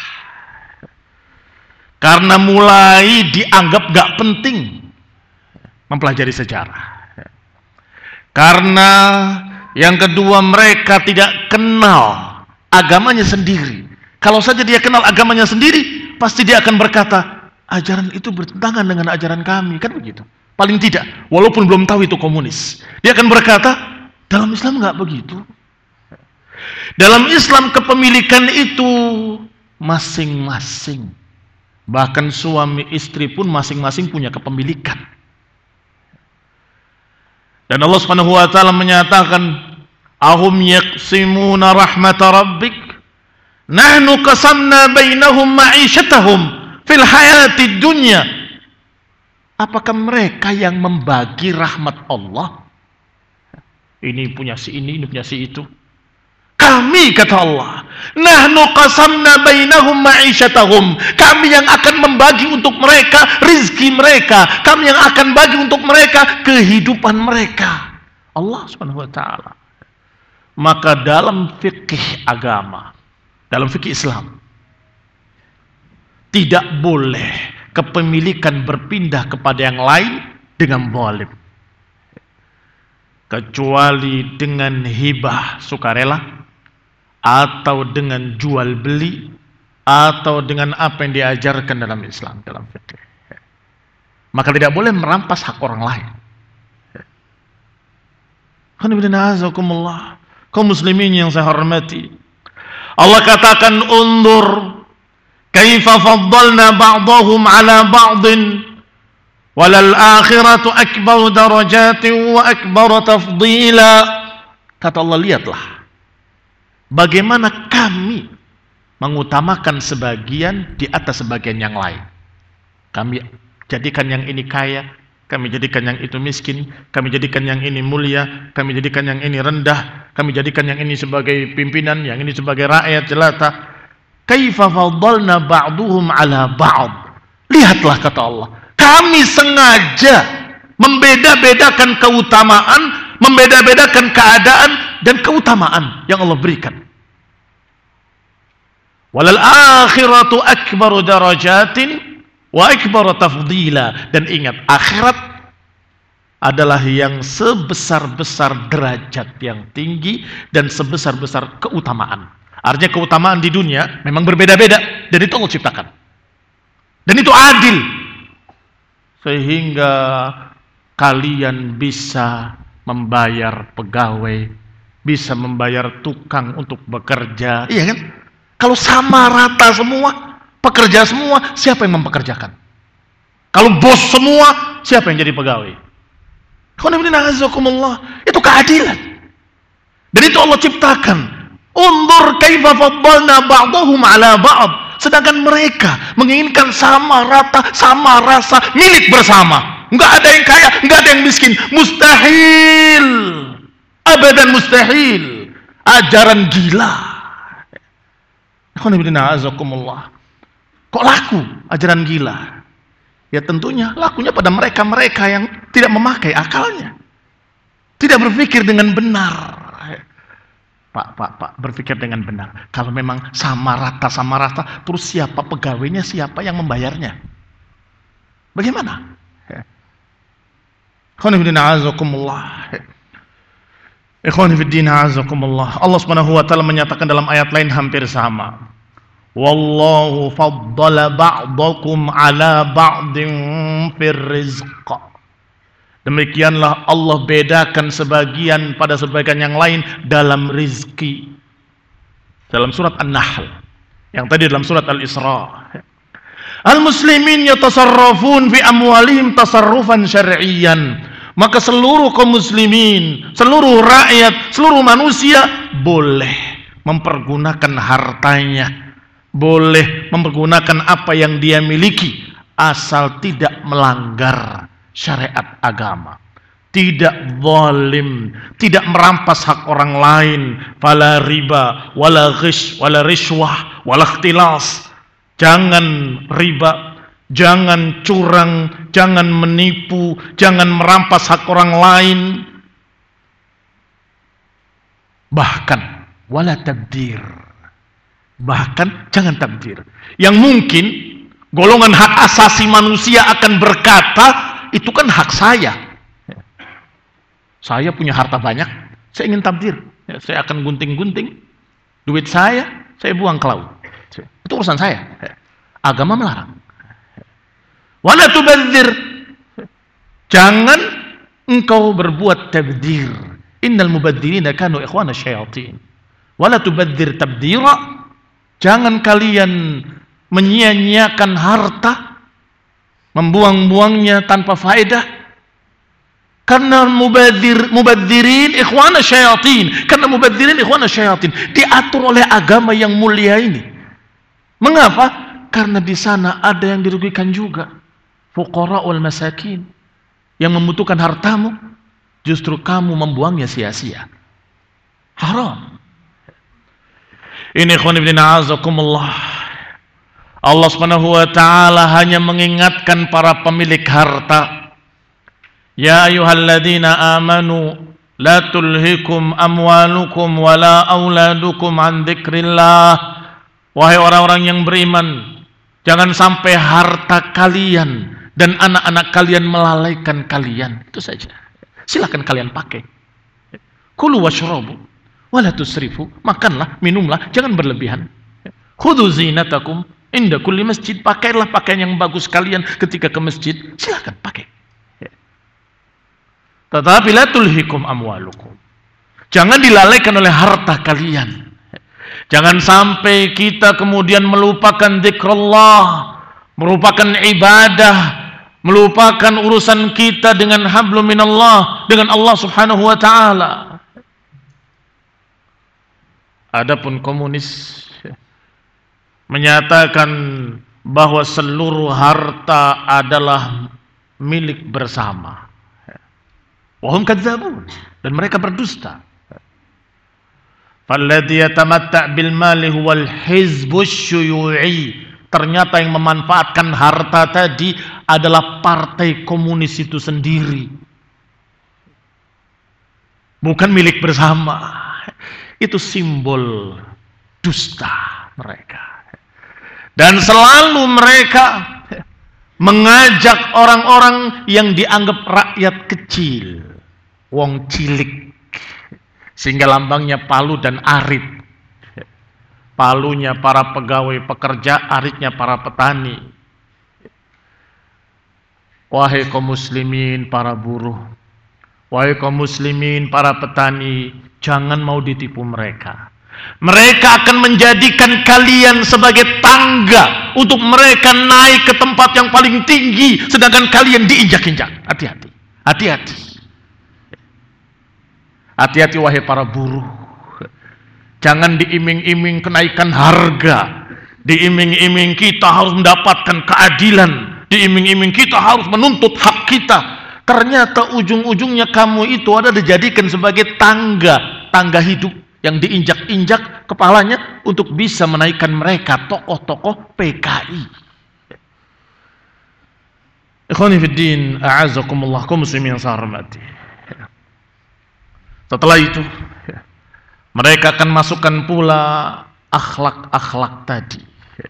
karena mulai dianggap gak penting mempelajari sejarah. Karena yang kedua, mereka tidak kenal agamanya sendiri. Kalau saja dia kenal agamanya sendiri, pasti dia akan berkata, ajaran itu bertentangan dengan ajaran kami, kan begitu. Paling tidak, walaupun belum tahu itu komunis, dia akan berkata, dalam Islam nggak begitu. Dalam Islam kepemilikan itu masing-masing. Bahkan suami istri pun masing-masing punya kepemilikan. Dan Allah Subhanahu wa taala menyatakan, ahum yaqsimuna rahmata rabbik nahnu qasamna bainahum ma'isyatahum fil hayatid dunya. Apakah mereka yang membagi rahmat Allah? Ini punya si ini, ini punya si itu. Kami, kata Allah, nahnu qasamna bainahum ma'isyatahum. Kami yang akan membagi untuk mereka rizki mereka. Kami yang akan bagi untuk mereka kehidupan mereka. Allah Subhanahu wa taala. Maka dalam fikih agama, dalam fikih Islam, tidak boleh kepemilikan berpindah kepada yang lain dengan zalim, kecuali dengan hibah sukarela, atau dengan jual beli, atau dengan apa yang diajarkan dalam Islam, dalam fikih. Maka tidak boleh merampas hak orang lain. Kaum muslimin yang saya hormati, Allah katakan, undur kaifa faddalna ba'dahum ala ba'din walal akhiratu akbar darajatin wa akbar tafdila. Kata Allah, lihatlah bagaimana kami mengutamakan sebagian di atas sebagian yang lain. Kami jadikan yang ini kaya, kami jadikan yang itu miskin, kami jadikan yang ini mulia, kami jadikan yang ini rendah, kami jadikan yang ini sebagai pimpinan, yang ini sebagai rakyat jelata. Kaifa faddalna ba'duhum ala ba'd. Lihatlah, kata Allah, kami sengaja membeda-bedakan keutamaan, membeda-bedakan keadaan dan keutamaan yang Allah berikan. Walal akhiratu akbaru darajatin wa akbaru tafdila. Dan ingat, akhirat adalah yang sebesar-besar derajat yang tinggi dan sebesar-besar keutamaan. Artinya keutamaan di dunia memang berbeda-beda, dan itu Allah ciptakan. Dan itu adil. Sehingga kalian bisa membayar pegawai, bisa membayar tukang untuk bekerja, iya kan? Kalau sama rata semua, pekerja semua, siapa yang mempekerjakan? Kalau bos semua, siapa yang jadi pegawai? Itu keadilan. Dan itu Allah ciptakan. Undur kaifa faddalna ba'dahum ala ba'd. Sedangkan mereka menginginkan sama rata, sama rasa, milik bersama. Enggak ada yang kaya, enggak ada yang miskin. Mustahil. Abadan mustahil. Ajaran gila. Kok laku ajaran gila? Ya tentunya lakunya pada mereka-mereka yang tidak memakai akalnya, tidak berpikir dengan benar. Pak, pak, pak, berpikir dengan benar. Kalau memang sama rata, sama rata, terus siapa pegawainya, siapa yang membayarnya? Bagaimana? Allah Subhanahu wa taala menyatakan dalam ayat lain hampir sama. Wallahu faddala ba'dakum ala ba'din fir rizq. Demikianlah Allah bedakan sebagian pada sebagian yang lain dalam rizki. Dalam surat An-Nahl, yang tadi dalam surat Al-Isra. Al-muslimin yatasarrafun fi amwalihim tasarrufan syar'iyyan. Maka seluruh kaum muslimin, seluruh rakyat, seluruh manusia boleh mempergunakan hartanya, boleh mempergunakan apa yang dia miliki, asal tidak melanggar syariat agama, tidak zalim, tidak merampas hak orang lain, fala riba, wala ghish, wala rishwah, wala ikhtilas. Jangan riba, jangan curang, jangan menipu, jangan merampas hak orang lain. Bahkan wala tabdir. Bahkan jangan tabdir. Yang mungkin golongan hak asasi manusia akan berkata, itu kan hak saya. Saya punya harta banyak, saya ingin tabdir. Saya akan gunting-gunting duit saya, saya buang ke laut. Itu urusan saya. Agama melarang. Wala tubadzir. Jangan engkau berbuat tabdir. Innal mubadzirina kanu ikhwana syayatin. Wala tubadzir tabdira. Jangan kalian menyia-nyiakan harta, membuang-buangnya tanpa faedah. Karena mubadzir, mubadzirin ikhwana syayatin. Karena mubadzirin ikhwana syayatin diatur oleh agama yang mulia ini. Mengapa? Karena di sana ada yang dirugikan juga. Fuqara'ul masakin, yang membutuhkan hartamu, justru kamu membuangnya sia-sia. Haram. Ini khonibdina azakumullah. Allah Subhanahu wa taala hanya mengingatkan para pemilik harta. Ya ayyuhalladzina amanu la tulhikum amwalukum wala auladukum an dzikrillah. Wahai orang-orang yang beriman, jangan sampai harta kalian dan anak-anak kalian melalaikan kalian. Itu saja. Silakan kalian pakai. Kulu washrabu wala tusrifu. Makanlah, minumlah, jangan berlebihan. Khudhu zinatakum inda kulli masjid. Pakailah pakaian yang bagus kalian ketika ke masjid. Silakan pakai. Tetapi la tulhikum amwalukum. Jangan dilalaikan oleh harta kalian. Jangan sampai kita kemudian melupakan zikrullah, merupakan ibadah, melupakan urusan kita dengan hablum minallah, dengan Allah Subhanahu wa taala. Adapun komunis menyatakan bahwa seluruh harta adalah milik bersama. Wahum kadzabun, dan mereka berdusta. Falladhi yatamatta' bil mali huwal hizbus syuyu'i. Ternyata yang memanfaatkan harta tadi adalah partai komunis itu sendiri, bukan milik bersama. Itu simbol dusta mereka. Dan selalu mereka mengajak orang-orang yang dianggap rakyat kecil, wong cilik, sehingga lambangnya palu dan arit. Palunya para pegawai pekerja, aritnya para petani. Wahai kaum muslimin para buruh, wahai kaum muslimin para petani, jangan mau ditipu mereka. Mereka akan menjadikan kalian sebagai tangga untuk mereka naik ke tempat yang paling tinggi, sedangkan kalian diinjak-injak. Hati-hati, hati-hati. Hati-hati wahai para buruh. Jangan diiming-iming kenaikan harga, diiming-iming kita harus mendapatkan keadilan, diiming-iming kita harus menuntut hak kita. Ternyata ujung-ujungnya kamu itu ada dijadikan sebagai tangga, tangga hidup yang diinjak-injak kepalanya untuk bisa menaikkan mereka, tokoh-tokoh P K I. Ikhwani fiddin, a'azakumullah, kaum muslimin yang saya hormati. Setelah itu mereka akan masukkan pula akhlak-akhlak tadi.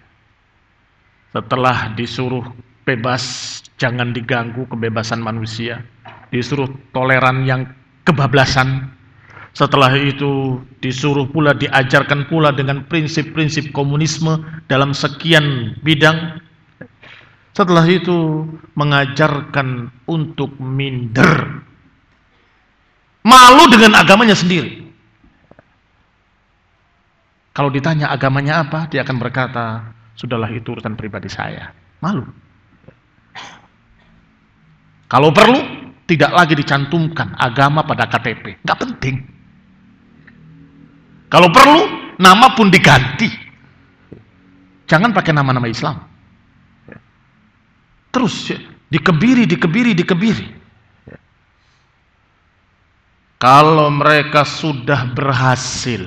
Setelah disuruh bebas, jangan diganggu kebebasan manusia, disuruh toleran yang kebablasan. Setelah itu disuruh pula, diajarkan pula dengan prinsip-prinsip komunisme dalam sekian bidang. Setelah itu mengajarkan untuk minder, malu dengan agamanya sendiri. Kalau ditanya agamanya apa, dia akan berkata, sudahlah itu urusan pribadi saya. Malu. Kalau perlu, tidak lagi dicantumkan agama pada K T P. Nggak penting. Kalau perlu, nama pun diganti. Jangan pakai nama-nama Islam. Terus dikebiri, dikebiri, dikebiri. Kalau mereka sudah berhasil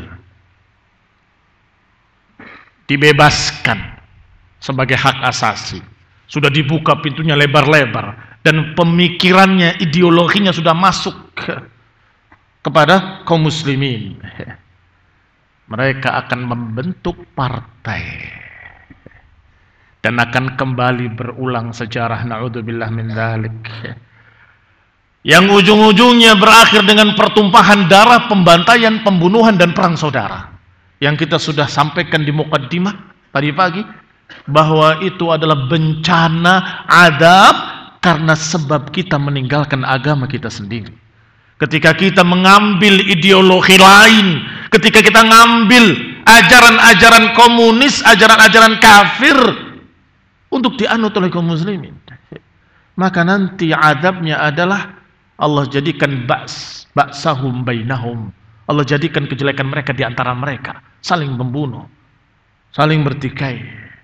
dibebaskan sebagai hak asasi, sudah dibuka pintunya lebar-lebar, dan pemikirannya, ideologinya sudah masuk kepada kaum muslimin, mereka akan membentuk partai dan akan kembali berulang sejarah, na'udzubillah min dzalik, yang ujung-ujungnya berakhir dengan pertumpahan darah, pembantaian, pembunuhan, dan perang saudara. Yang kita sudah sampaikan di muqaddimah tadi pagi, bahwa itu adalah bencana adab karena sebab kita meninggalkan agama kita sendiri. Ketika kita mengambil ideologi lain, ketika kita mengambil ajaran-ajaran komunis, ajaran-ajaran kafir untuk dianut oleh kaum muslimin, maka nanti adabnya adalah Allah jadikan ba's, ba'sahum bainahum. Allah jadikan kejelekan mereka di antara mereka, saling membunuh, saling bertikai.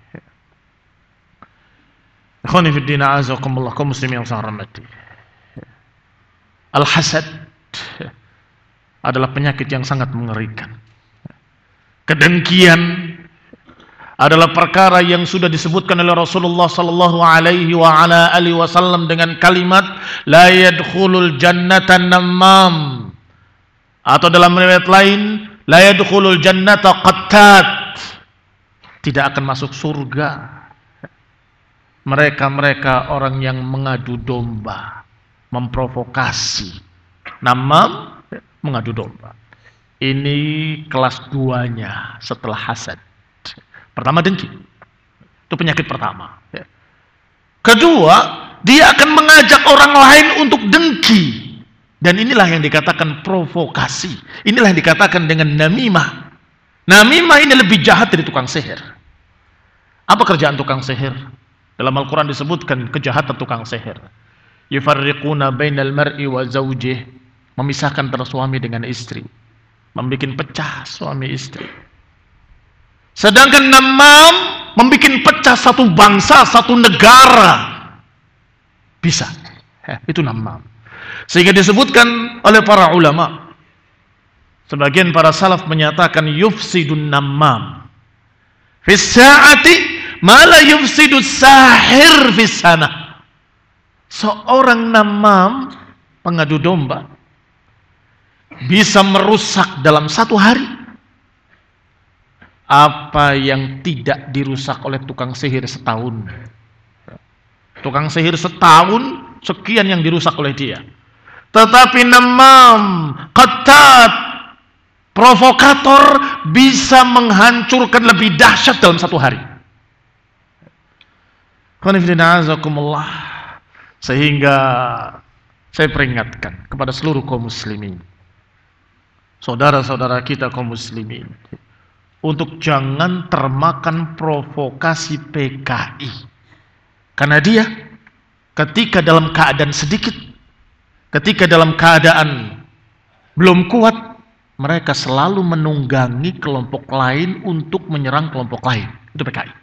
Ikhwani fi din, a'azakumullah, kaum muslimin yang saya hormati. Al-hasad adalah penyakit yang sangat mengerikan. Kedengkian adalah perkara yang sudah disebutkan oleh Rasulullah sallallahu alaihi wa ala alihi wasallam dengan kalimat la yadkhulul jannata namam, atau dalam riwayat lain la yadkhulul jannata qattat, tidak akan masuk surga mereka-mereka orang yang mengadu domba, memprovokasi. Namam, mengadu domba. Ini kelas duanya setelah hasad. Pertama dengki, itu penyakit pertama. Kedua, dia akan mengajak orang lain untuk dengki. Dan inilah yang dikatakan provokasi. Inilah yang dikatakan dengan namimah. Namimah ini lebih jahat dari tukang sihir. Apa kerjaan tukang sihir? Dalam Al-Quran disebutkan kejahatan tukang sihir. Yufarriquna bainal mar'i wa zawjih, memisahkan antara suami dengan istri, membikin pecah suami istri. Sedangkan namam membikin pecah satu bangsa, satu negara. Bisa. Itu namam. Sehingga disebutkan oleh para ulama, sebagian para salaf menyatakan yufsidun namam fis sa'ati ma la yufsidus sahir fis sana. Seorang namam, pengadu domba, bisa merusak dalam satu hari apa yang tidak dirusak oleh tukang sihir setahun. Tukang sihir setahun sekian yang dirusak oleh dia. Tetapi namam, qattat, provokator bisa menghancurkan lebih dahsyat dalam satu hari. Sehingga saya peringatkan kepada seluruh kaum muslimin, saudara-saudara kita kaum muslimin, untuk jangan termakan provokasi P K I. Karena dia ketika dalam keadaan sedikit, ketika dalam keadaan belum kuat, mereka selalu menunggangi kelompok lain untuk menyerang kelompok lain. Itu P K I.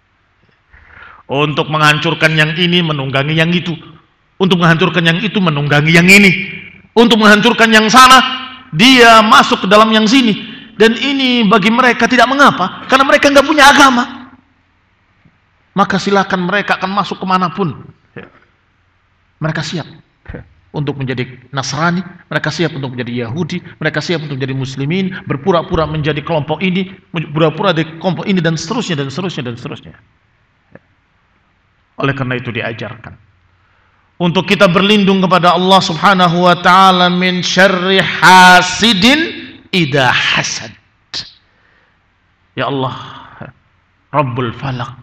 Untuk menghancurkan yang ini, menunggangi yang itu. Untuk menghancurkan yang itu, menunggangi yang ini. Untuk menghancurkan yang sana, dia masuk ke dalam yang sini. Dan ini bagi mereka tidak mengapa, karena mereka nggak punya agama. Maka silakan mereka akan masuk kemanapun. Mereka siap untuk menjadi Nasrani, mereka siap untuk menjadi Yahudi, mereka siap untuk menjadi Muslimin, berpura-pura menjadi kelompok ini, berpura-pura di kelompok ini, dan seterusnya, dan seterusnya, dan seterusnya. Oleh karena itu diajarkan untuk kita berlindung kepada Allah Subhanahu wa ta'ala min syarri hasidin idha hasad. Ya Allah, Rabbul Falaq,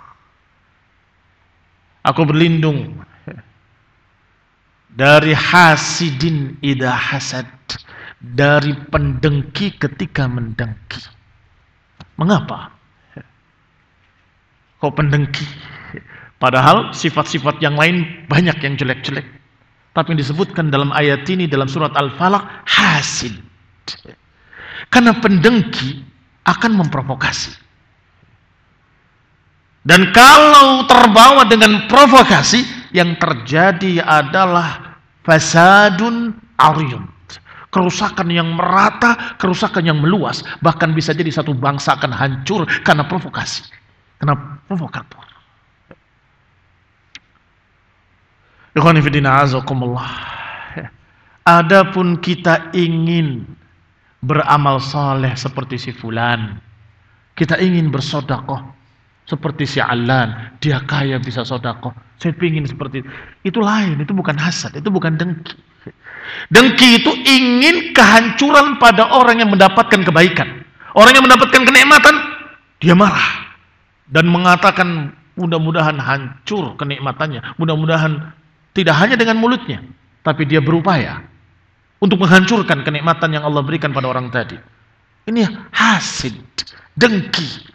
aku berlindung dari hasidin idha hasad, dari pendengki ketika mendengki. Mengapa kok pendengki? Padahal sifat-sifat yang lain banyak yang jelek-jelek. Tapi yang disebutkan dalam ayat ini, dalam surat Al-Falaq, hasid. Karena pendengki akan memprovokasi. Dan kalau terbawa dengan provokasi, yang terjadi adalah fasadun ariyun. Kerusakan yang merata, kerusakan yang meluas. Bahkan bisa jadi satu bangsa akan hancur karena provokasi. Karena provokator. Adapun kita ingin beramal saleh seperti si fulan, kita ingin bersedekah seperti si Alan, dia kaya bisa sedekah, saya ingin seperti itu. Itu lain, itu bukan hasad, itu bukan dengki. Dengki itu ingin kehancuran pada orang yang mendapatkan kebaikan. Orang yang mendapatkan kenikmatan, dia marah dan mengatakan mudah-mudahan hancur kenikmatannya, mudah-mudahan. Tidak hanya dengan mulutnya, tapi dia berupaya untuk menghancurkan kenikmatan yang Allah berikan pada orang tadi. Ini hasid, dengki.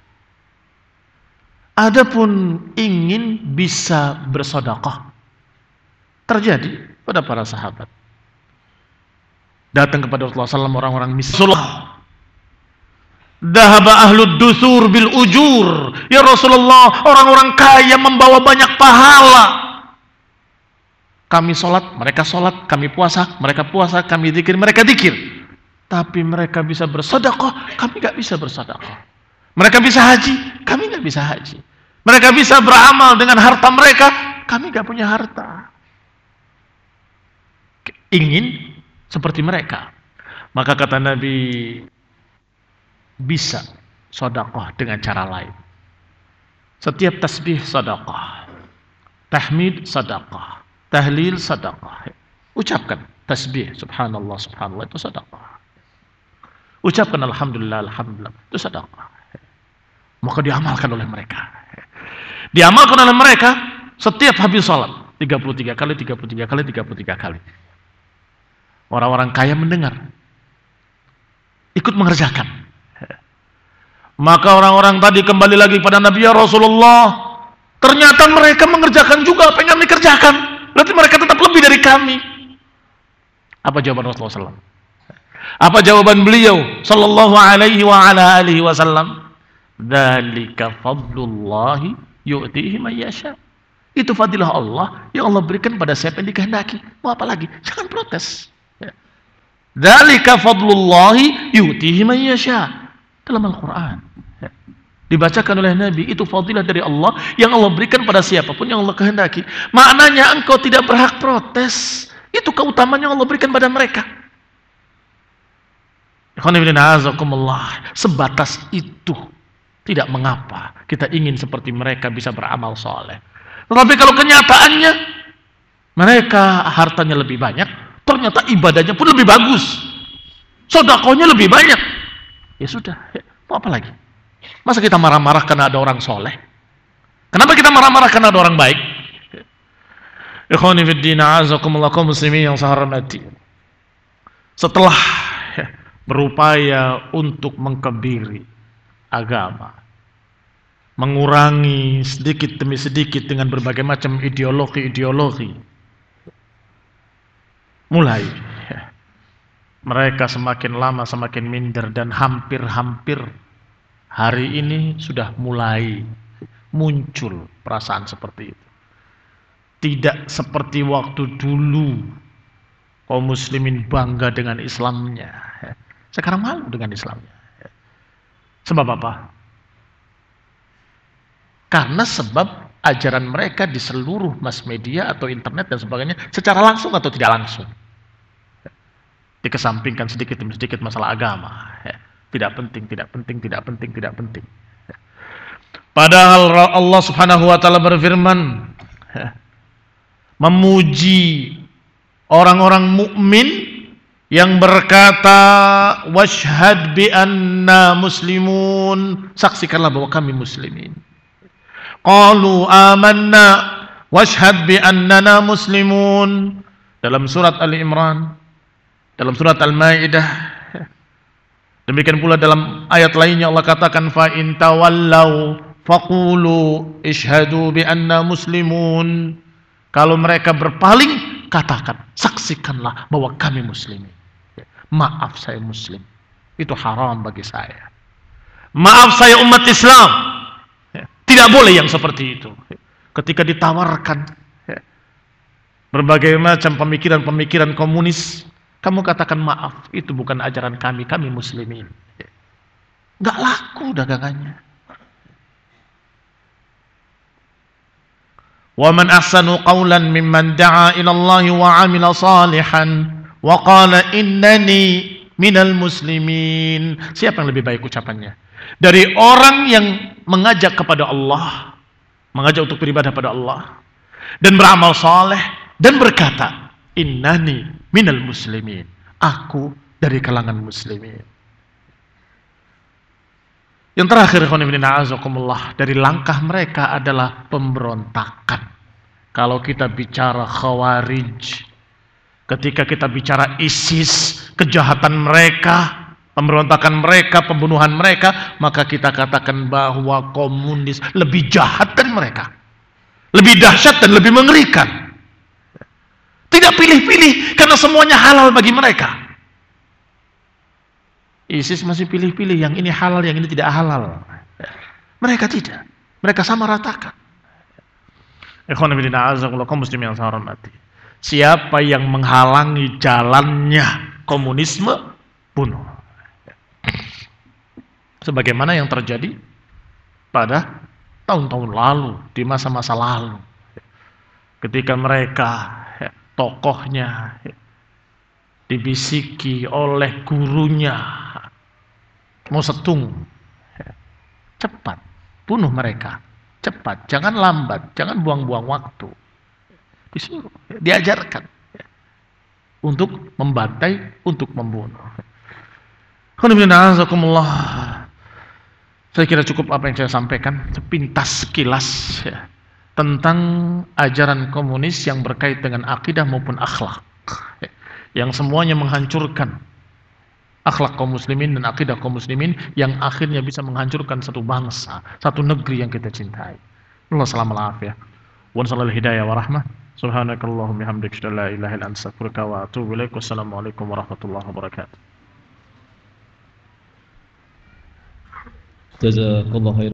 Adapun ingin bisa bersedekah, terjadi pada para sahabat. Datang kepada Rasulullah shallallahu alaihi wasallam orang-orang miskin. Dahaba ahlud dusur bil ujur. Ya Rasulullah, orang-orang kaya membawa banyak pahala. Kami sholat, mereka sholat, kami puasa, mereka puasa, kami zikir, mereka zikir. Tapi mereka bisa bersedekah, kami gak bisa bersedekah. Mereka bisa haji, kami gak bisa haji. Mereka bisa beramal dengan harta mereka, kami gak punya harta. Ingin seperti mereka. Maka kata Nabi, bisa sedekah dengan cara lain. Setiap tasbih sedekah, tahmid sedekah, tahlil sedekah. Ucapkan tasbih subhanallah subhanallah, itu sedekah. Ucapkan alhamdulillah alhamdulillah, itu sedekah. Maka diamalkan oleh mereka. Diamalkan oleh mereka setiap habis salat tiga puluh tiga kali, tiga puluh tiga kali, tiga puluh tiga kali. Orang-orang kaya mendengar, ikut mengerjakan. Maka orang-orang tadi kembali lagi pada Nabi, ya Rasulullah, ternyata mereka mengerjakan juga apa yang kami kerjakan. Berarti mereka tetap lebih dari kami. Apa jawaban Rasulullah shallallahu alaihi wasallam? Apa jawaban beliau sallallahu alaihi wa ala alihi wasallam? Dzalika fadlullahi yu'tihi man yasha. Itu fadilah Allah yang Allah berikan pada siapa yang dikehendaki. Mau apa lagi? Jangan protes. Dzalika fadlullahi yu'tihi man yasha. Dalam Al-Quran dibacakan oleh Nabi, itu fadilah dari Allah yang Allah berikan pada siapapun yang Allah kehendaki. Maknanya engkau tidak berhak protes. Itu keutamaan yang Allah berikan pada mereka. Sebatas itu tidak mengapa kita ingin seperti mereka bisa beramal soleh. Tetapi kalau kenyataannya mereka hartanya lebih banyak, ternyata ibadahnya pun lebih bagus, sedekahnya lebih banyak, ya sudah, ya, mau apa lagi? Masa kita marah-marah karena ada orang soleh? Kenapa kita marah-marah karena ada orang baik? Ikhwani fiddin, a'azakumullah, kaum muslimin yang saya hormati. Setelah ya, berupaya untuk mengkebiri agama, mengurangi sedikit demi sedikit dengan berbagai macam ideologi-ideologi, mulai ya, mereka semakin lama semakin minder, dan hampir-hampir hari ini sudah mulai muncul perasaan seperti itu. Tidak seperti waktu dulu kaum muslimin bangga dengan Islamnya, sekarang malu dengan Islamnya. Sebab apa? Karena sebab ajaran mereka di seluruh mass media atau internet dan sebagainya secara langsung atau tidak langsung dikesampingkan sedikit demi sedikit masalah agama. Tidak penting, tidak penting, tidak penting, tidak penting. Padahal Allah Subhanahu wa taala berfirman memuji orang-orang mukmin yang berkata, washhad bi anna muslimun, saksikanlah bahwa kami muslimin. Qalu amanna washhad bi annana muslimun, dalam surat Ali Imran, dalam surat Al-Maidah. Demikian pula dalam ayat lainnya Allah katakan, fa in tawallau faqulu ishhadu bi anna muslimun. Kalau mereka berpaling, katakan, saksikanlah bahwa kami muslimin. Maaf saya muslim, itu haram bagi saya. Maaf saya umat Islam, tidak boleh yang seperti itu. Ketika ditawarkan berbagai macam pemikiran-pemikiran komunis, kamu katakan maaf, itu bukan ajaran kami, kami muslimin. Gak laku dagangannya. Wa man ahsanu qawlan mimman da'a ila Allah wa 'amila salihan wa qala innani minal muslimin. Siapa yang lebih baik ucapannya? Dari orang yang mengajak kepada Allah, mengajak untuk beribadah pada Allah dan beramal saleh dan berkata, innani minal muslimin, aku dari kalangan muslimin. Yang terakhir, dari langkah mereka adalah pemberontakan. Kalau kita bicara Khawarij, ketika kita bicara ISIS, kejahatan mereka, pemberontakan mereka, pembunuhan mereka, maka kita katakan bahwa komunis lebih jahat dari mereka, lebih dahsyat dan lebih mengerikan. Tidak pilih-pilih karena semuanya halal bagi mereka. ISIS masih pilih-pilih, yang ini halal, yang ini tidak halal. Mereka tidak, mereka sama ratakan. Ikhwan fillah, a'azakumullah, kaum muslimin yang saya hormati. Siapa yang menghalangi jalannya komunisme, bunuh. Sebagaimana yang terjadi pada tahun-tahun lalu, di masa-masa lalu, ketika mereka, tokohnya dibisiki oleh gurunya, mau setung, cepat bunuh mereka, cepat, jangan lambat, jangan buang-buang waktu. Disuruh, diajarkan untuk membantai, untuk membunuh. Saya kira cukup apa yang saya sampaikan, sepintas sekilas ya, tentang ajaran komunis yang berkait dengan akidah maupun akhlak, yang semuanya menghancurkan akhlak kaum muslimin dan akidah kaum muslimin yang akhirnya bisa menghancurkan satu bangsa, satu negeri yang kita cintai. Allah salam alafiyah. Wa sallallahu hidayah wa rahmah. Subhanakallahumma bihamdika asyhadu an la ilaha illa anta astaghfiruka wa atubu ilaik. Wassalamualaikum warahmatullahi wabarakatuh. Jazakallahu khairan.